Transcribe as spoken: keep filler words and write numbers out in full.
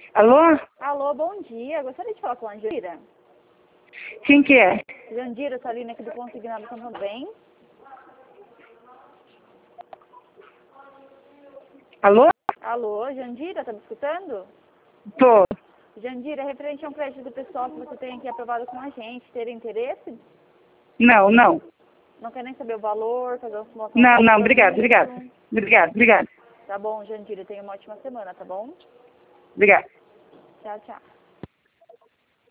Alô? Alô, bom dia. Gostaria de falar com a Jandira. Quem que é? Jandira, Salina aqui do Consignado, tudo bem? Alô? Alô, Jandira, tá me escutando? Tô. Jandira, referente a um crédito do pessoal que você tem aqui aprovado com a gente, ter interesse? Não, não. Não quer nem saber o valor, fazer uma simulação? Não, não, do obrigado, produto? obrigado. Obrigado, obrigado. Tá bom, Jandira, tenha uma ótima semana, tá bom? Obrigado. Tchau, tchau.